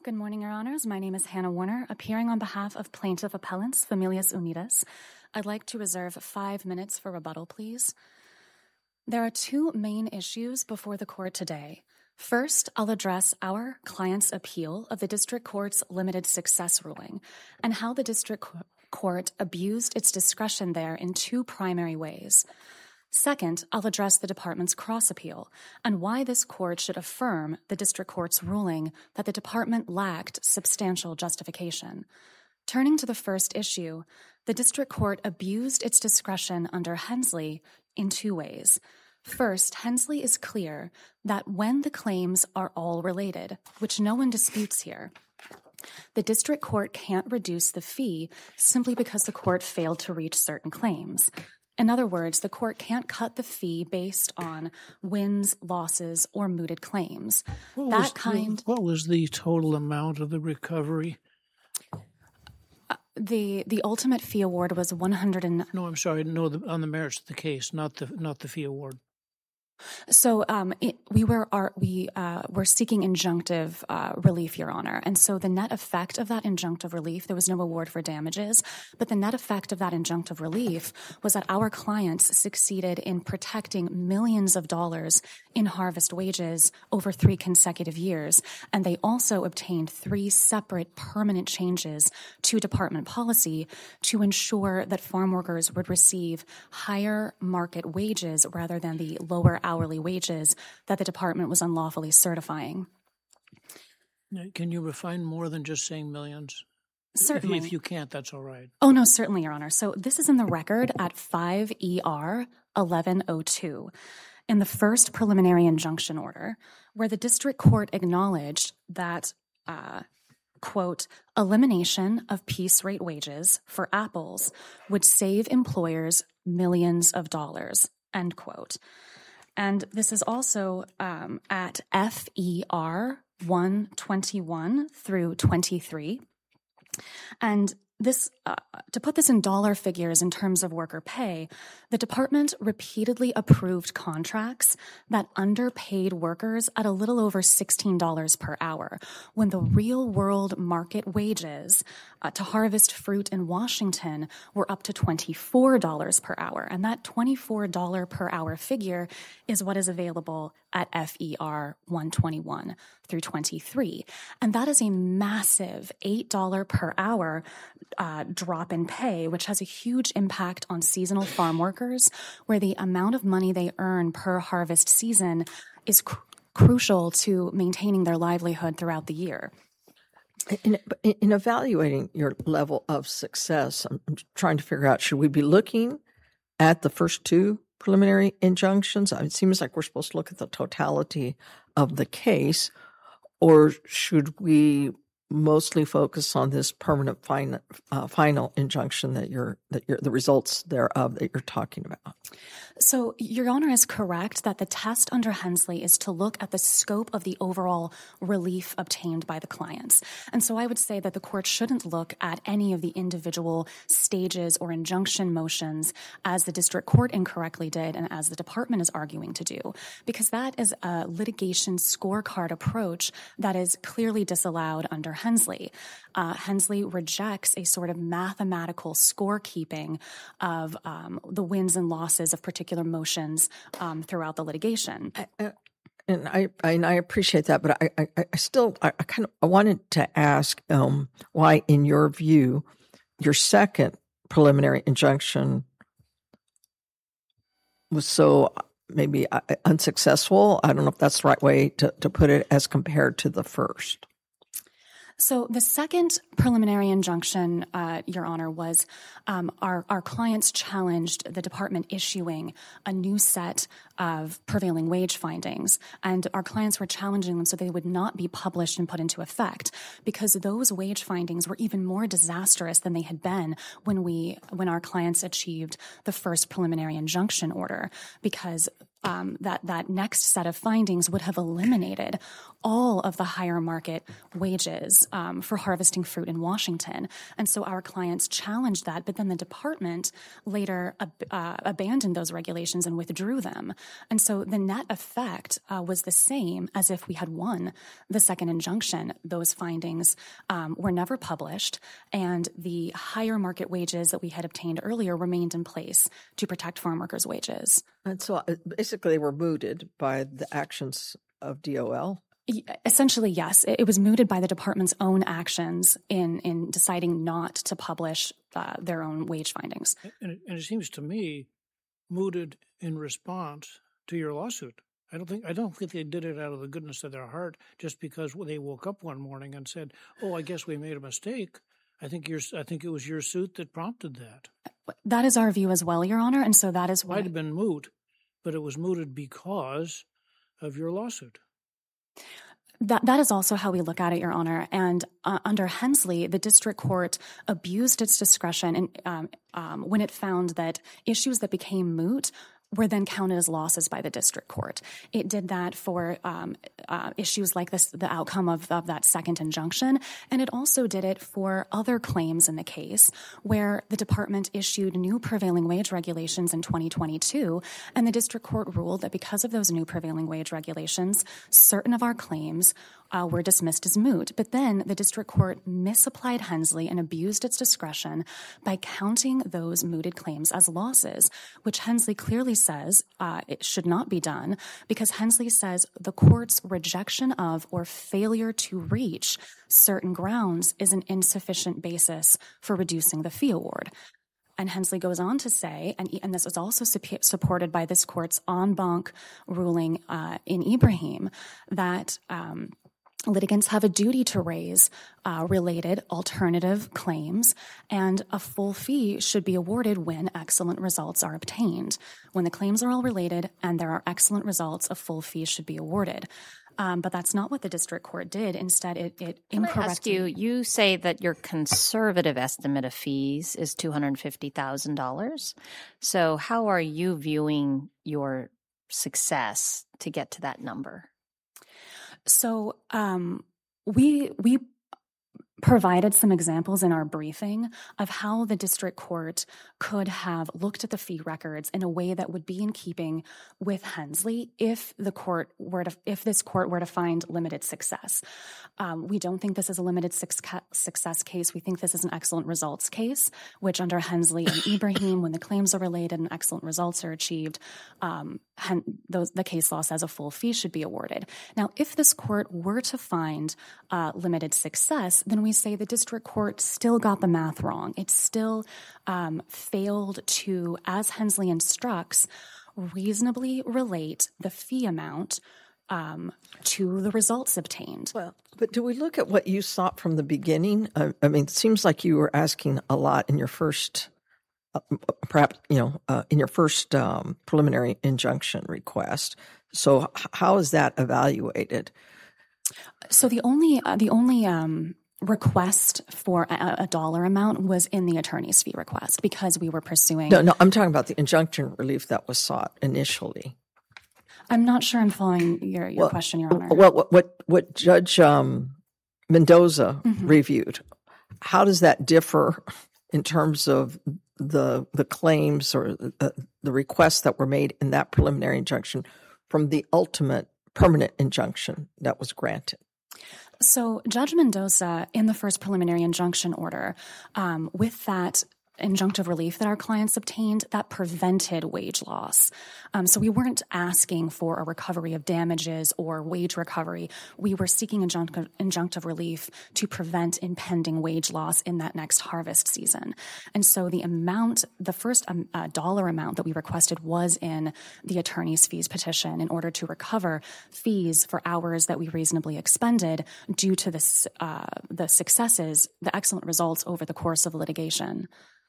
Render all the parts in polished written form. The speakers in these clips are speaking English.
Good morning, Your Honors. My name is Hannah Warner, appearing on behalf of Plaintiff Appellants Familias Unidas. I'd like to reserve 5 minutes for rebuttal, please. There are two main issues before the court today. First, I'll address our client's appeal of the district court's limited success ruling and how the district court abused its discretion there in two primary ways. Second, I'll address the department's cross-appeal and why this court should affirm the district court's ruling that the department lacked substantial justification. Turning to the first issue, the district court abused its discretion under Hensley in two ways. First, Hensley is clear that when the claims are all related, which no one disputes here, the district court can't reduce the fee simply because the court failed to reach certain claims. In other words, the court can't cut the fee based on wins, losses, or mooted claims. What was the total amount of the recovery? The ultimate fee award was $100. No, I'm sorry. No, on the merits of the case, not the fee award. So we were seeking injunctive relief, Your Honor. And so the net effect of that injunctive relief, there was no award for damages, but the net effect of that injunctive relief was that our clients succeeded in protecting millions of dollars in harvest wages over 3 consecutive years. And they also obtained 3 separate permanent changes to department policy to ensure that farm workers would receive higher market wages rather than the lower hourly wages that the department was unlawfully certifying. Can you refine more than just saying millions? Certainly. If you can't, that's all right. Oh, no, certainly, Your Honor. So this is in the record at 5 ER 1102 in the first preliminary injunction order, where the district court acknowledged that, quote, elimination of piece rate wages for apples would save employers millions of dollars, end quote. And this is also at FER 121 through 23. And this, to put this in dollar figures in terms of worker pay, the department repeatedly approved contracts that underpaid workers at a little over $16 per hour, when the real world market wages to harvest fruit in Washington were up to $24 per hour. And that $24 per hour figure is what is available at FER 121 through 23. And that is a massive $8 per hour drop in pay, which has a huge impact on seasonal farm workers, where the amount of money they earn per harvest season is crucial to maintaining their livelihood throughout the year. In evaluating your level of success, I'm trying to figure out, should we be looking at the first 2 preliminary injunctions? It seems like we're supposed to look at the totality of the case, or should we mostly focus on this permanent final injunction that the results thereof that you're talking about? So Your Honor is correct that the test under Hensley is to look at the scope of the overall relief obtained by the clients. And so I would say that the court shouldn't look at any of the individual stages or injunction motions as the district court incorrectly did and as the department is arguing to do, because that is a litigation scorecard approach that is clearly disallowed under Hensley. Hensley rejects a sort of mathematical scorekeeping of the wins and losses of particular motions throughout the litigation. And I appreciate that, but I wanted to ask why, in your view, your second preliminary injunction was so maybe unsuccessful. I don't know if that's the right way to put it, as compared to the first. So the second preliminary injunction, Your Honor, was our clients challenged the department issuing a new set of prevailing wage findings, and our clients were challenging them so they would not be published and put into effect, because those wage findings were even more disastrous than they had been when our clients achieved the first preliminary injunction order, because that next set of findings would have eliminated all of the higher market wages for harvesting fruit in Washington. And so our clients challenged that, but then the department later abandoned those regulations and withdrew them. And so the net effect was the same as if we had won the second injunction. Those findings were never published, and the higher market wages that we had obtained earlier remained in place to protect farm workers' wages. And so basically they were mooted by the actions of DOL? Essentially, yes. It was mooted by the department's own actions in deciding not to publish their own wage findings. And it seems to me mooted in response to your lawsuit. I don't think they did it out of the goodness of their heart just because they woke up one morning and said, "Oh, I guess we made a mistake." I think it was your suit that prompted that. That is our view as well, Your Honor, and so that is why It might have been moot, but it was mooted because of your lawsuit. That is also how we look at it, Your Honor. And under Hensley, the district court abused its discretion when it found that issues that became moot were then counted as losses by the district court. It did that for issues like this, the outcome of that second injunction, and it also did it for other claims in the case where the department issued new prevailing wage regulations in 2022, and the district court ruled that because of those new prevailing wage regulations, certain of our claims were dismissed as moot. But then the district court misapplied Hensley and abused its discretion by counting those mooted claims as losses, which Hensley clearly says it should not be done because Hensley says the court's rejection of or failure to reach certain grounds is an insufficient basis for reducing the fee award. And Hensley goes on to say, and this was also supported by this court's en banc ruling in Ibrahim, that litigants have a duty to raise related alternative claims, and a full fee should be awarded when excellent results are obtained. When the claims are all related and there are excellent results, a full fee should be awarded. But that's not what the district court did. Instead, it incorrectly— Can I ask you say that your conservative estimate of fees is $250,000. So how are you viewing your success to get to that number? So we provided some examples in our briefing of how the district court could have looked at the fee records in a way that would be in keeping with Hensley if this court were to find limited success. We don't think this is a limited success case. We think this is an excellent results case, which under Hensley and Ibrahim, when the claims are related and excellent results are achieved, the case law says a full fee should be awarded. Now, if this court were to find limited success, then we say the district court still got the math wrong. It still failed to, as Hensley instructs, reasonably relate the fee amount to the results obtained. Well, but do we look at what you sought from the beginning? I mean, it seems like you were asking a lot in your first, in your first preliminary injunction request. So how is that evaluated? So the only request for a dollar amount was in the attorney's fee request because we were pursuing— No, I'm talking about the injunction relief that was sought initially. I'm not sure I'm following your question, Your Honor. Well, what Judge Mendoza reviewed, how does that differ in terms of the claims or the requests that were made in that preliminary injunction from the ultimate permanent injunction that was granted? So Judge Mendoza, in the first preliminary injunction order, with that injunctive relief that our clients obtained, that prevented wage loss. So we weren't asking for a recovery of damages or wage recovery. We were seeking injunctive relief to prevent impending wage loss in that next harvest season. And so the first dollar amount that we requested was in the attorney's fees petition in order to recover fees for hours that we reasonably expended due to the successes, the excellent results over the course of litigation.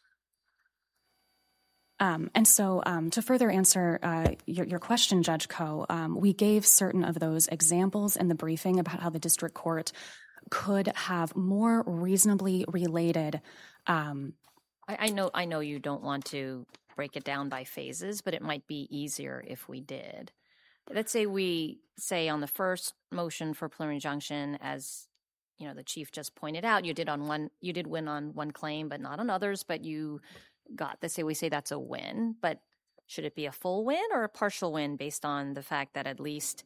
And so to further answer your question, Judge Koh, we gave certain of those examples in the briefing about how the district court could have more reasonably related. I know you don't want to break it down by phases, but it might be easier if we did. Let's say we say on the first motion for preliminary injunction, as you know, the chief just pointed out, you did win on one claim, but not on others, but you got this. We say that's a win, but should it be a full win or a partial win based on the fact that at least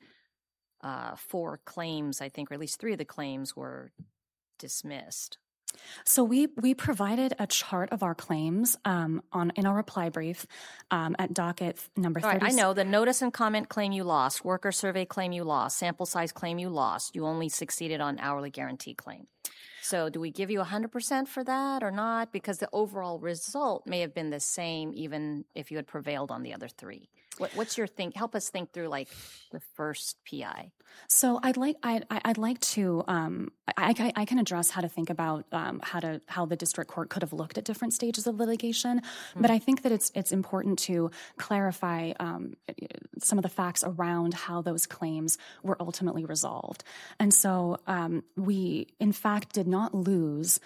4 claims, I think, or at least 3 of the claims were dismissed? So we provided a chart of our claims in our reply brief at docket number 30. Right, I know the notice and comment claim you lost, worker survey claim you lost, sample size claim you lost. You only succeeded on hourly guarantee claim. So do we give you 100% for that or not? Because the overall result may have been the same even if you had prevailed on the other 3. What's your think? Help us think through like the first PI. So I'd like to I can address how to think about how the district court could have looked at different stages of litigation, but I think that it's important to clarify some of the facts around how those claims were ultimately resolved. And so we in fact did not lose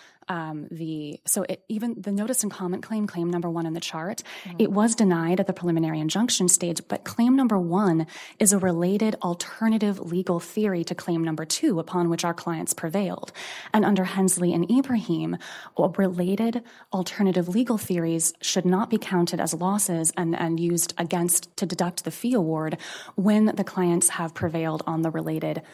even the notice and comment claim number 1 in the chart, it was denied at the preliminary injunction stage, but claim number 1 is a related alternative legal theory to claim number 2 upon which our clients prevailed. And under Hensley and Ibrahim, related alternative legal theories should not be counted as losses and used to deduct the fee award when the clients have prevailed on the related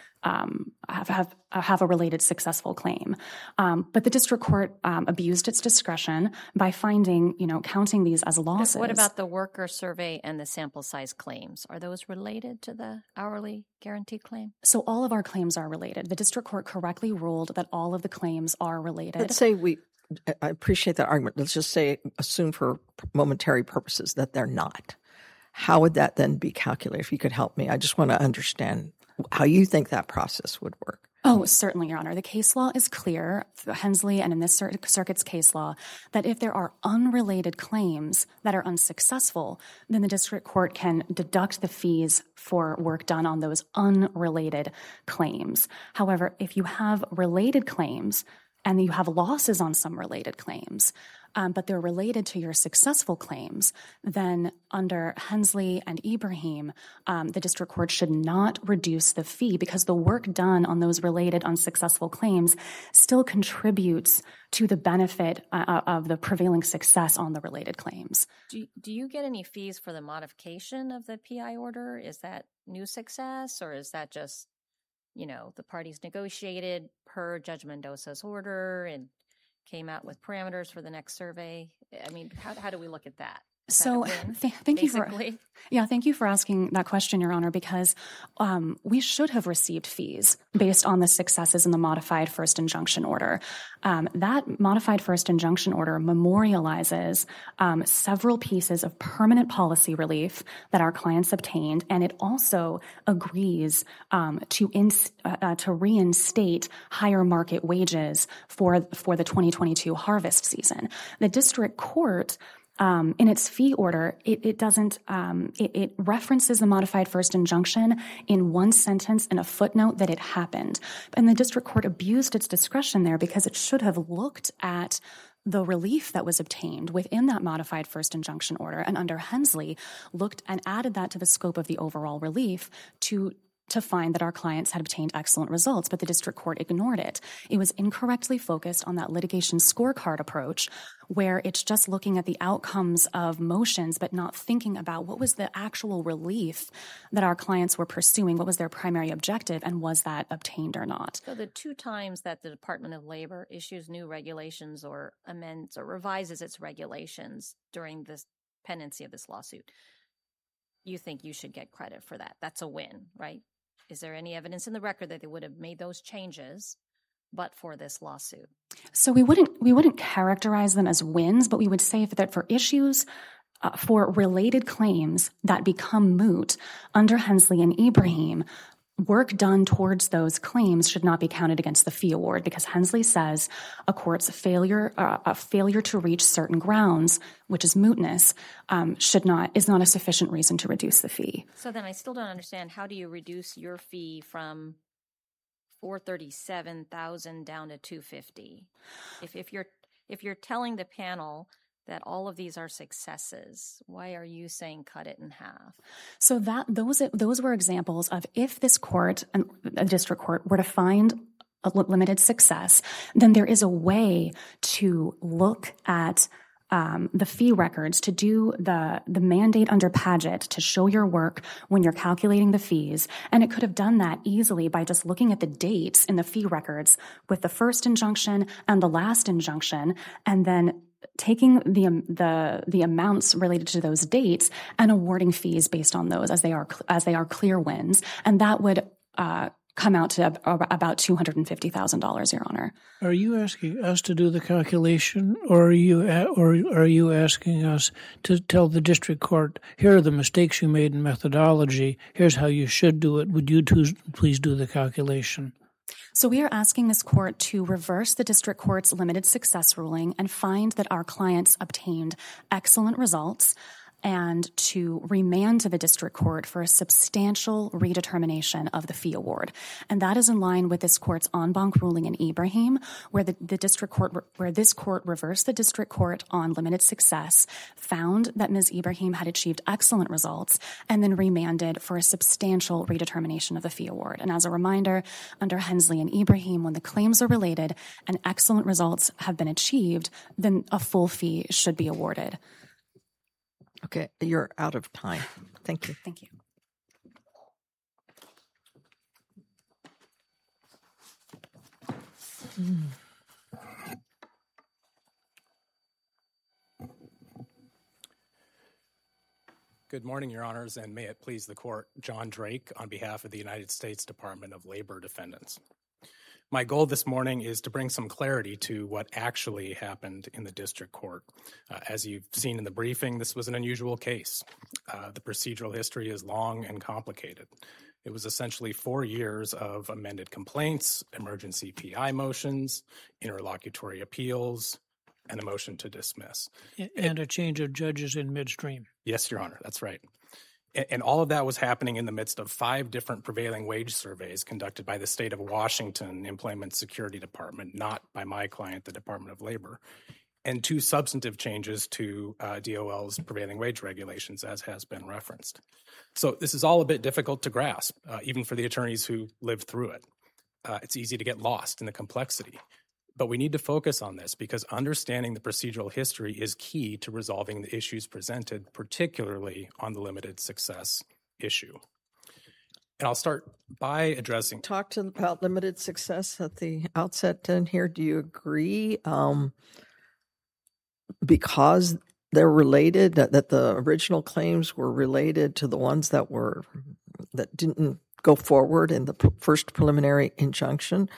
have a related successful claim. But the district court abused its discretion by counting these as losses. What about the worker survey and the sample size claims? Are those related to the hourly guarantee claim? So all of our claims are related. The district court correctly ruled that all of the claims are related. Let's say I appreciate that argument. Let's just assume for momentary purposes that they're not. How would that then be calculated? If you could help me, I just want to understand how you think that process would work. Oh, certainly, Your Honor. The case law is clear, Hensley and in this circuit's case law, that if there are unrelated claims that are unsuccessful, then the district court can deduct the fees for work done on those unrelated claims. However, if you have related claims and you have losses on some related claims, but they're related to your successful claims, then under Hensley and Ibrahim, the district court should not reduce the fee because the work done on those related unsuccessful claims still contributes to the benefit of the prevailing success on the related claims. Do you get any fees for the modification of the PI order? Is that new success, or is that just, the parties negotiated per Judge Mendoza's order and came out with parameters for the next survey? I mean, how do we look at that? So thank you for asking that question, Your Honor, because we should have received fees based on the successes in the modified first injunction order. That modified first injunction order memorializes several pieces of permanent policy relief that our clients obtained, and it also agrees to reinstate higher market wages for the 2022 harvest season. The district court, in its fee order, it references the modified first injunction in one sentence in a footnote that it happened. And the district court abused its discretion there because it should have looked at the relief that was obtained within that modified first injunction order and under Hensley looked and added that to the scope of the overall relief to find that our clients had obtained excellent results, but the district court ignored it. It was incorrectly focused on that litigation scorecard approach where it's just looking at the outcomes of motions but not thinking about what was the actual relief that our clients were pursuing, what was their primary objective, and was that obtained or not. So the 2 times that the Department of Labor issues new regulations or amends or revises its regulations during this pendency of this lawsuit, you think you should get credit for that? That's a win, right? Is there any evidence in the record that they would have made those changes but for this lawsuit? So we wouldn't characterize them as wins, but we would say that for issues for related claims that become moot under Hensley and Ibrahim, work done towards those claims should not be counted against the fee award because Hensley says a court's failure to reach certain grounds, which is mootness, is not a sufficient reason to reduce the fee. So then I still don't understand, how do you reduce your fee from $437,000 down to $250,000? If you're telling the panel that all of these are successes, why are you saying cut it in half? So those were examples of if this court, a district court, were to find a limited success, then there is a way to look at the fee records to do the mandate under Padgett to show your work when you're calculating the fees. And it could have done that easily by just looking at the dates in the fee records with the first injunction and the last injunction, and then taking the amounts related to those dates and awarding fees based on those as they are clear wins. And that would come out to about $250,000, Your Honor. Are you asking us to do the calculation, or are you asking us to tell the district court, here are the mistakes you made in methodology, here's how you should do it, would you please do the calculation? So we are asking this court to reverse the district court's limited success ruling and find that our clients obtained excellent results, and to remand to the district court for a substantial redetermination of the fee award. And that is in line with this court's en banc ruling in Ibrahim, where this court reversed the district court on limited success, found that Ms. Ibrahim had achieved excellent results, and then remanded for a substantial redetermination of the fee award. And as a reminder, under Hensley and Ibrahim, when the claims are related and excellent results have been achieved, then a full fee should be awarded. Okay, you're out of time. Thank you. Thank you. Good morning, Your Honors, and may it please the Court, John Drake on behalf of the United States Department of Labor defendants. My goal this morning is to bring some clarity to what actually happened in the district court. As you've seen in the briefing, this was an unusual case. The procedural history is long and complicated. It was essentially 4 years of amended complaints, emergency PI motions, interlocutory appeals, and a motion to dismiss. And a change of judges in midstream. Yes, Your Honor, that's right. And all of that was happening in the midst of 5 different prevailing wage surveys conducted by the state of Washington Employment Security Department, not by my client, the Department of Labor, and 2 substantive changes to DOL's prevailing wage regulations, as has been referenced. So this is all a bit difficult to grasp, even for the attorneys who lived through it. It's easy to get lost in the complexity. But we need to focus on this because understanding the procedural history is key to resolving the issues presented, particularly on the limited success issue. And I'll start by addressing... Talk about limited success at the outset in here. Do you agree because they're related, that the original claims were related to the ones that didn't go forward in the first preliminary injunction,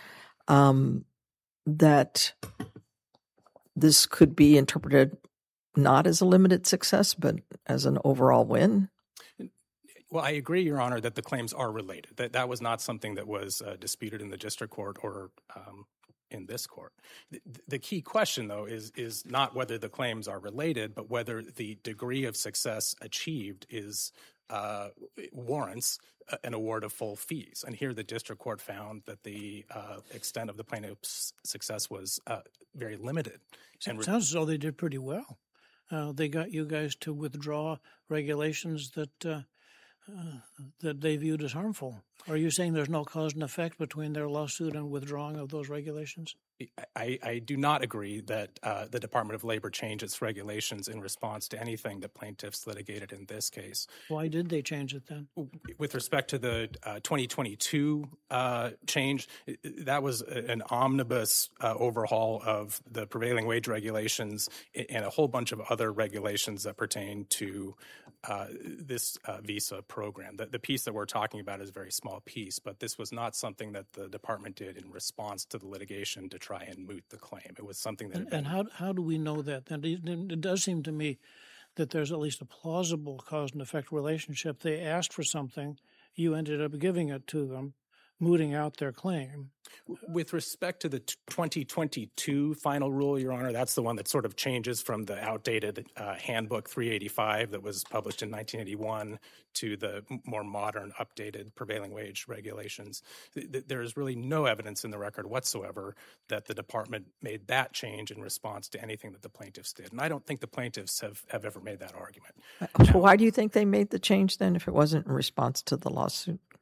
that this could be interpreted not as a limited success, but as an overall win? Well, I agree, Your Honor, that the claims are related. That was not something that was disputed in the district court or in this court. The key question, though, is not whether the claims are related, but whether the degree of success achieved warrants an award of full fees. And here the district court found that the extent of the plaintiff's success was very limited. It sounds as though they did pretty well. They got you guys to withdraw regulations that they viewed as harmful. Are you saying there's no cause and effect between their lawsuit and withdrawing of those regulations? I do not agree that the Department of Labor changed its regulations in response to anything that plaintiffs litigated in this case. Why did they change it then? With respect to the 2022 change, that was an omnibus overhaul of the prevailing wage regulations and a whole bunch of other regulations that pertain to this visa program. The piece that we're talking about is a very small piece, but this was not something that the department did in response to the litigation to try and moot the claim. It was something that... And how do we know that? And it does seem to me that there's at least a plausible cause and effect relationship. They asked for something, you ended up giving it to them, mooting out their claim. With respect to the 2022 final rule, Your Honor, that's the one that sort of changes from the outdated Handbook 385 that was published in 1981 to the more modern, updated prevailing wage regulations. There is really no evidence in the record whatsoever that the department made that change in response to anything that the plaintiffs did. And I don't think the plaintiffs have ever made that argument. So why do you think they made the change then if it wasn't in response to the lawsuit?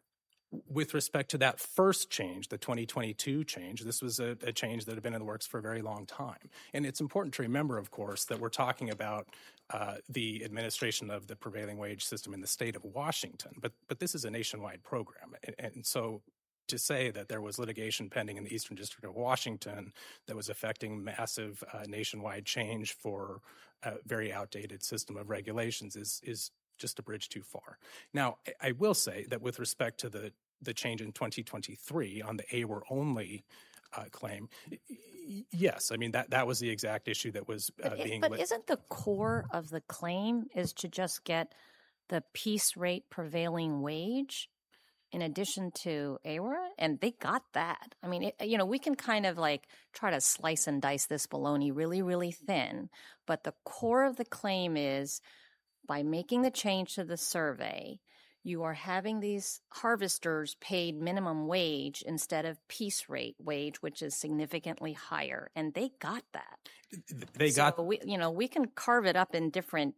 With respect to that first change, the 2022 change, this was a change that had been in the works for a very long time. And it's important to remember, of course, that we're talking about the administration of the prevailing wage system in the state of Washington. But this is a nationwide program. And so to say that there was litigation pending in the Eastern District of Washington that was affecting massive nationwide change for a very outdated system of regulations is just a bridge too far. Now, I will say that with respect to the change in 2023 on the AWR only claim, yes, I mean, that was the exact issue that was being... But isn't the core of the claim is to just get the piece rate prevailing wage in addition to AWR? And they got that. I mean, we can kind of like try to slice and dice this bologna really, really thin, but the core of the claim is by making the change to the survey, you are having these harvesters paid minimum wage instead of piece rate wage, which is significantly higher. And they got that. We can carve it up in different,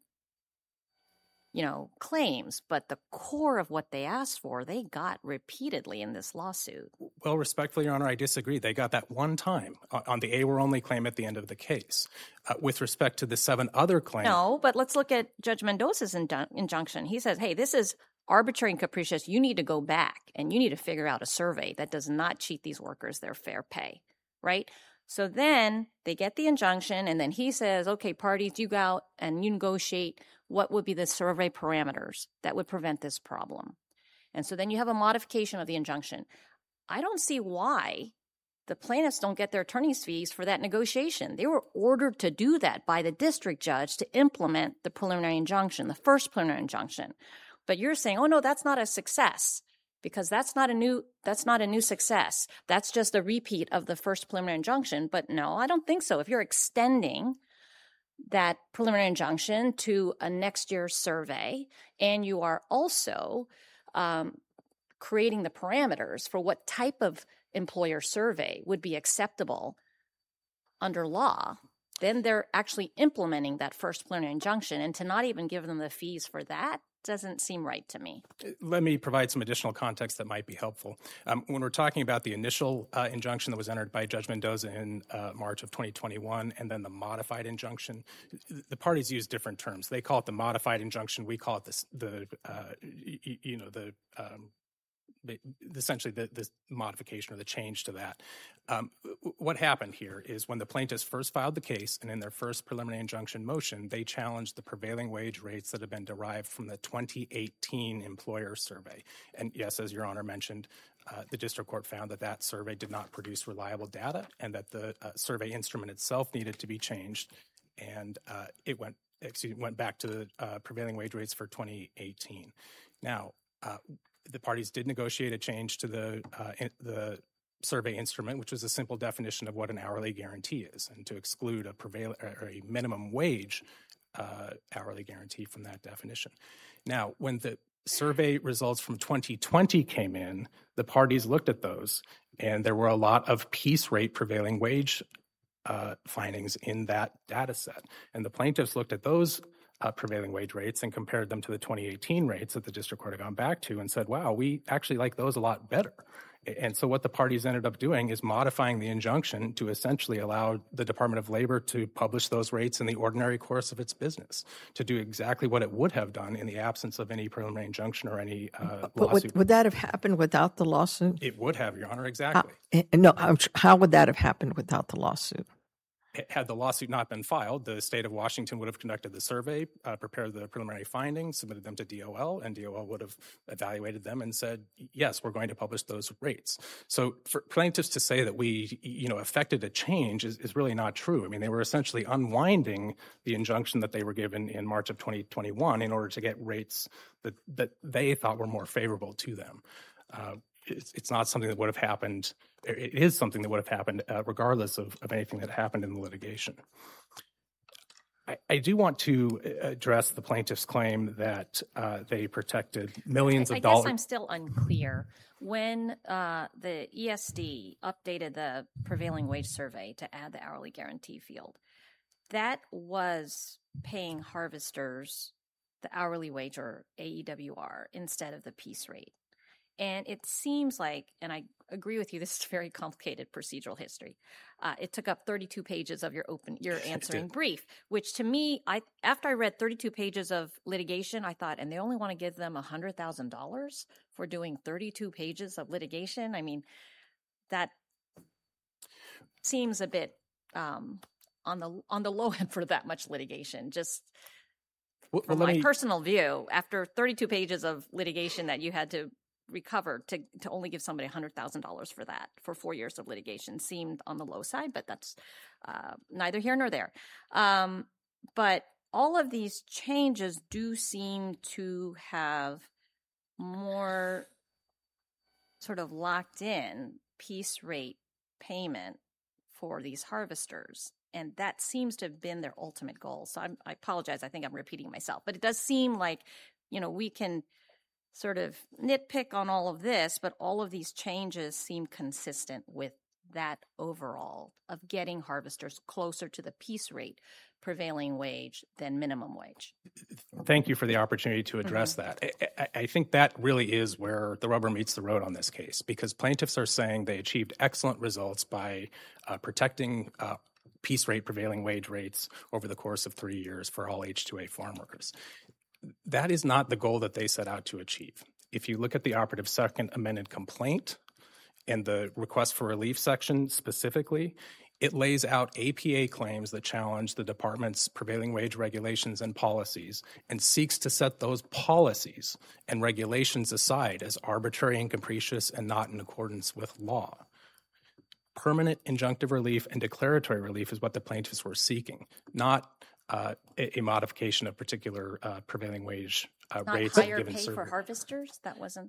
claims, but the core of what they asked for, they got repeatedly in this lawsuit. Well, respectfully, Your Honor, I disagree. They got that one time on the AWR only claim at the end of the case. With respect to the 7 other claims... No, but let's look at Judge Mendoza's injunction. He says, hey, this is arbitrary and capricious. You need to go back and you need to figure out a survey that does not cheat these workers their fair pay, right? So then they get the injunction, and then he says, okay, parties, you go out and you negotiate what would be the survey parameters that would prevent this problem. And so then you have a modification of the injunction. I don't see why the plaintiffs don't get their attorney's fees for that negotiation. They were ordered to do that by the district judge to implement the preliminary injunction, the first preliminary injunction. But you're saying, oh, no, that's not a success, because that's not a new success. That's just a repeat of the first preliminary injunction. But no, I don't think so. If you're extending that preliminary injunction to a next year's survey, and you are also creating the parameters for what type of employer survey would be acceptable under law, then they're actually implementing that first preliminary injunction. And to not even give them the fees for that doesn't seem right to me. Let me provide some additional context that might be helpful. When we're talking about the initial injunction that was entered by Judge Mendoza in March of 2021, and then the modified injunction, the parties use different terms. They call it the modified injunction. We call it essentially the modification or the change to that. What happened here is when the plaintiffs first filed the case and in their first preliminary injunction motion, they challenged the prevailing wage rates that had been derived from the 2018 employer survey. And yes, as Your Honor mentioned, the district court found that survey did not produce reliable data and that the survey instrument itself needed to be changed. And it went back to the prevailing wage rates for 2018. Now, the parties did negotiate a change to the survey instrument, which was a simple definition of what an hourly guarantee is, and to exclude a minimum wage hourly guarantee from that definition. Now, when the survey results from 2020 came in, the parties looked at those, and there were a lot of piece rate prevailing wage findings in that data set. And the plaintiffs looked at those prevailing wage rates and compared them to the 2018 rates that the district court had gone back to and said, wow, we actually like those a lot better. And so what the parties ended up doing is modifying the injunction to essentially allow the Department of Labor to publish those rates in the ordinary course of its business, to do exactly what it would have done in the absence of any preliminary injunction or any lawsuit. Would that have happened without the lawsuit? It would have, Your Honor, exactly. How would that have happened without the lawsuit? Had the lawsuit not been filed, the state of Washington would have conducted the survey, prepared the preliminary findings, submitted them to DOL, and DOL would have evaluated them and said, yes, we're going to publish those rates. So for plaintiffs to say that we, affected a change is really not true. I mean, they were essentially unwinding the injunction that they were given in March of 2021 in order to get rates that they thought were more favorable to them. It's not something that would have happened. It is something that would have happened regardless of anything that happened in the litigation. I do want to address the plaintiff's claim that they protected millions of dollars. I guess I'm still unclear. When the ESD updated the prevailing wage survey to add the hourly guarantee field, that was paying harvesters the hourly wage or AEWR instead of the piece rate. And it seems like, and I agree with you, this is very complicated procedural history. It took up 32 pages of your answering brief, which to me, after I read 32 pages of litigation, I thought, and they only want to give them $100,000 for doing 32 pages of litigation. I mean, that seems a bit on the low end for that much litigation. Just from my personal view, after 32 pages of litigation that you had to recover, to only give somebody $100,000 for that for 4 years of litigation seemed on the low side, but that's neither here nor there. But all of these changes do seem to have more sort of locked in piece rate payment for these harvesters. And that seems to have been their ultimate goal. So I apologize. I think I'm repeating myself, but it does seem like, we can sort of nitpick on all of this, but all of these changes seem consistent with that overall of getting harvesters closer to the piece rate prevailing wage than minimum wage. Thank you for the opportunity to address that. I think that really is where the rubber meets the road on this case, because plaintiffs are saying they achieved excellent results by protecting piece rate prevailing wage rates over the course of 3 years for all H-2A farm workers. That is not the goal that they set out to achieve. If you look at the operative second amended complaint and the request for relief section specifically, it lays out APA claims that challenge the department's prevailing wage regulations and policies and seeks to set those policies and regulations aside as arbitrary and capricious and not in accordance with law. Permanent injunctive relief and declaratory relief is what the plaintiffs were seeking, not a modification of particular prevailing wage rates. Not higher pay for harvesters? That wasn't...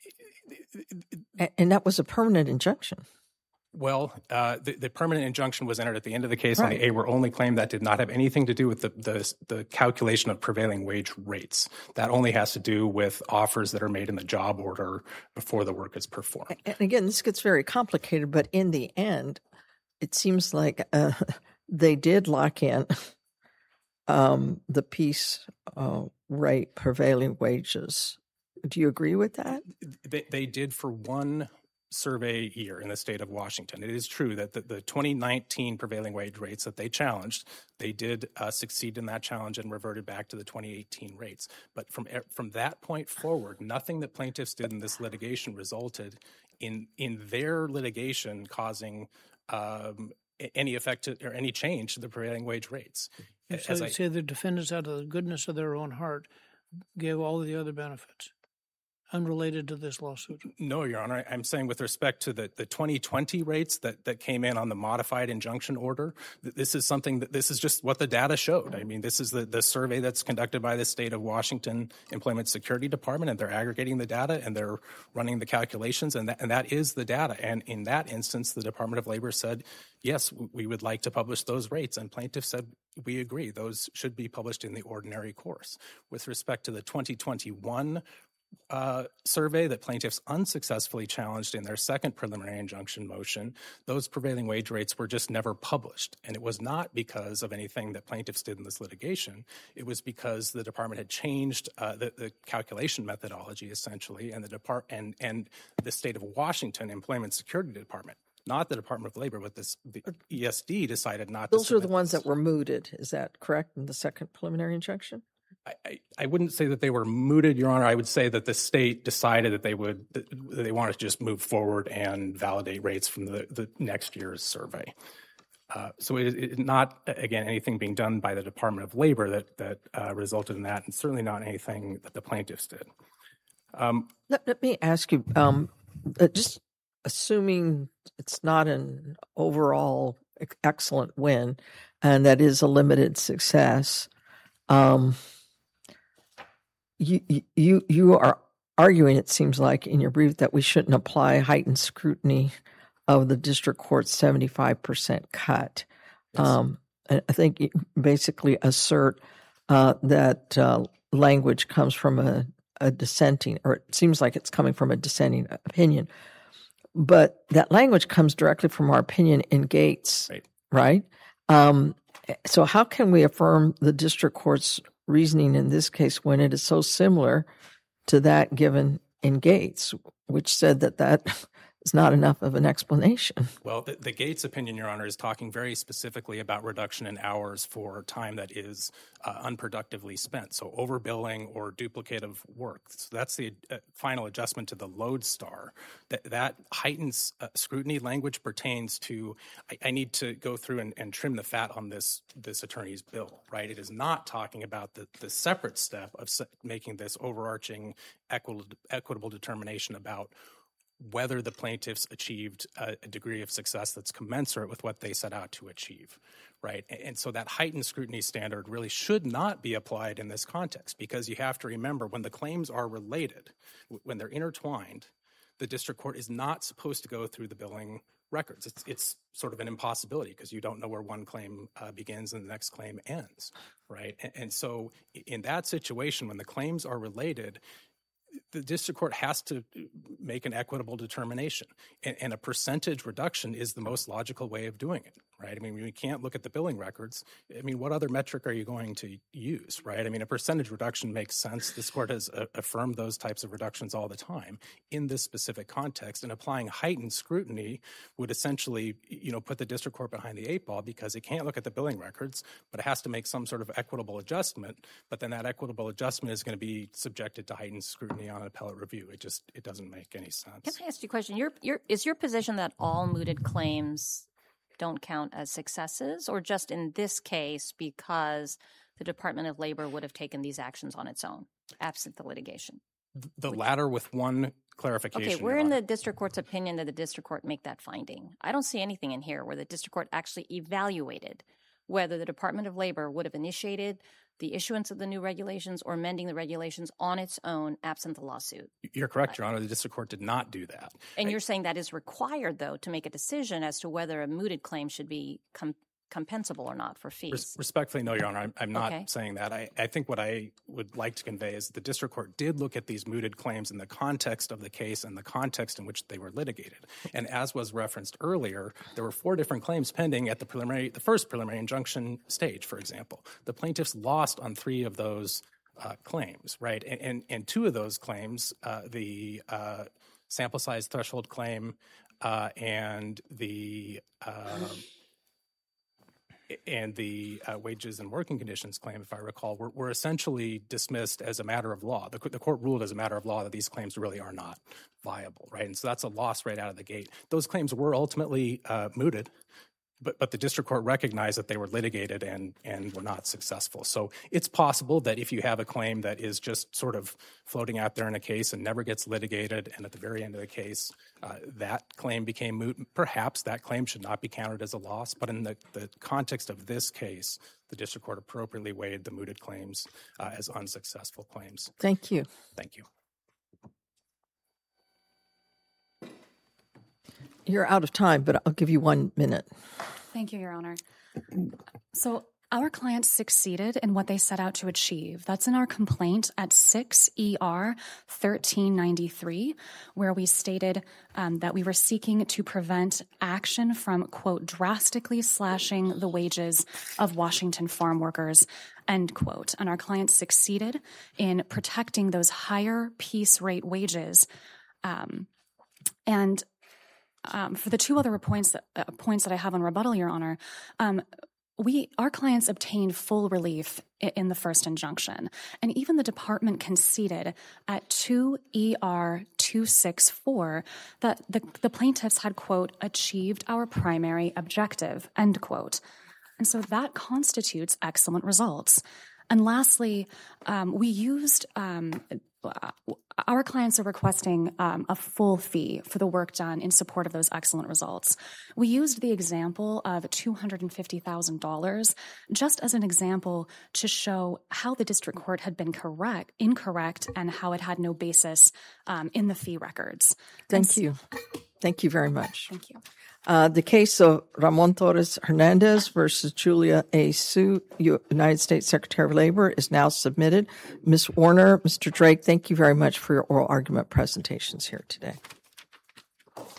And that was a permanent injunction. Well, the permanent injunction was entered at the end of the case on the AWR only claim. That did not have anything to do with the calculation of prevailing wage rates. That only has to do with offers that are made in the job order before the work is performed. And again, this gets very complicated, but in the end, it seems like they did lock in the piece rate prevailing wages. Do you agree with that? They did for one survey year in the state of Washington. It is true that the 2019 prevailing wage rates that they challenged, they did succeed in that challenge and reverted back to the 2018 rates. But from that point forward, nothing that plaintiffs did in this litigation resulted in their litigation causing any effect or any change to the prevailing wage rates. So you say the defendants, out of the goodness of their own heart, gave all the other benefits unrelated to this lawsuit? No, Your Honor. I'm saying with respect to the 2020 rates that came in on the modified injunction order, this is just what the data showed. I mean, this is the survey that's conducted by the state of Washington Employment Security Department, and they're aggregating the data and they're running the calculations, and that is the data. And in that instance, the Department of Labor said, yes, we would like to publish those rates. And plaintiffs said, we agree, those should be published in the ordinary course. With respect to the 2021 survey that plaintiffs unsuccessfully challenged in their second preliminary injunction motion, those prevailing wage rates were just never published. And it was not because of anything that plaintiffs did in this litigation. It was because the department had changed the calculation methodology, essentially, and the state of Washington Employment Security Department, not the Department of Labor, but the ESD decided not to. Those are the ones that were mooted. Is that correct in the second preliminary injunction? I wouldn't say that they were mooted, Your Honor. I would say that the state decided that they wanted to just move forward and validate rates from the next year's survey. So it is not, again, anything being done by the Department of Labor that resulted in that, and certainly not anything that the plaintiffs did. Let me ask you, just assuming it's not an overall excellent win, and that is a limited success, you are arguing, it seems like, in your brief that we shouldn't apply heightened scrutiny of the district court's 75% cut. Yes. I think you basically assert that language comes from a dissenting, or it seems like it's coming from a dissenting opinion. But that language comes directly from our opinion in Gates, right? So how can we affirm the district court's reasoning in this case when it is so similar to that given in Gates, which said that is not enough of an explanation. Well, the Gates opinion, Your Honor, is talking very specifically about reduction in hours for time that is unproductively spent, so overbilling or duplicative work. So that's the final adjustment to the lodestar. That heightens scrutiny language pertains to, I need to go through and trim the fat on this attorney's bill, right? It is not talking about the separate step of making this overarching equitable determination about whether the plaintiffs achieved a degree of success that's commensurate with what they set out to achieve, right? And so that heightened scrutiny standard really should not be applied in this context, because you have to remember, when the claims are related, when they're intertwined, the district court is not supposed to go through the billing records. It's sort of an impossibility, because you don't know where one claim begins and the next claim ends, right? And so in that situation, when the claims are related, the district court has to make an equitable determination, and a percentage reduction is the most logical way of doing it, right? I mean, we can't look at the billing records. I mean, what other metric are you going to use, right? I mean, a percentage reduction makes sense. This court has affirmed those types of reductions all the time in this specific context, and applying heightened scrutiny would essentially, put the district court behind the eight ball, because it can't look at the billing records, but it has to make some sort of equitable adjustment. But then that equitable adjustment is going to be subjected to heightened scrutiny on an appellate review. It doesn't make any sense. Can I ask you a question? Is your position that all mooted claims don't count as successes, or just in this case because the Department of Labor would have taken these actions on its own, absent the litigation? The latter, with one clarification. Okay, where in the district court's opinion did the district court make that finding? I don't see anything in here where the district court actually evaluated whether the Department of Labor would have initiated the issuance of the new regulations or amending the regulations on its own, absent the lawsuit. You're correct, Your Honor. The district court did not do that. And you're saying that is required, though, to make a decision as to whether a mooted claim should be compensable or not for fees? Respectfully, no, Your Honor. I'm not saying that. I think what I would like to convey is the district court did look at these mooted claims in the context of the case and the context in which they were litigated. And as was referenced earlier, there were 4 different claims pending at the first preliminary injunction stage, for example. The plaintiffs lost on 3 of those claims, right? And 2 of those claims, the sample size threshold claim and the wages and working conditions claim, if I recall, were essentially dismissed as a matter of law. The court ruled as a matter of law that these claims really are not viable, right? And so that's a loss right out of the gate. Those claims were ultimately mooted, but the district court recognized that they were litigated and were not successful. So it's possible that if you have a claim that is just sort of floating out there in a case and never gets litigated, and at the very end of the case, that claim became moot, perhaps that claim should not be counted as a loss. But in the context of this case, the district court appropriately weighed the mooted claims as unsuccessful claims. Thank you. Thank you. You're out of time, but I'll give you 1 minute. Thank you, Your Honor. So our clients succeeded in what they set out to achieve. That's in our complaint at 6 ER 1393, where we stated that we were seeking to prevent action from, quote, drastically slashing the wages of Washington farm workers, end quote. And our clients succeeded in protecting those higher piece rate wages. For the 2 other points that I have on rebuttal, Your Honor, our clients obtained full relief in the first injunction, and even the department conceded at 2 ER 264 that the plaintiffs had, quote, achieved our primary objective, end quote. And so that constitutes excellent results. And lastly, we used our clients are requesting a full fee for the work done in support of those excellent results. We used the example of $250,000 just as an example to show how the district court had been incorrect, and how it had no basis in the fee records. Thank you. Thank you very much. Thank you. The case of Ramon Torres Hernandez versus Julia A. Su, United States Secretary of Labor, is now submitted. Ms. Warner, Mr. Drake, thank you very much for your oral argument presentations here today.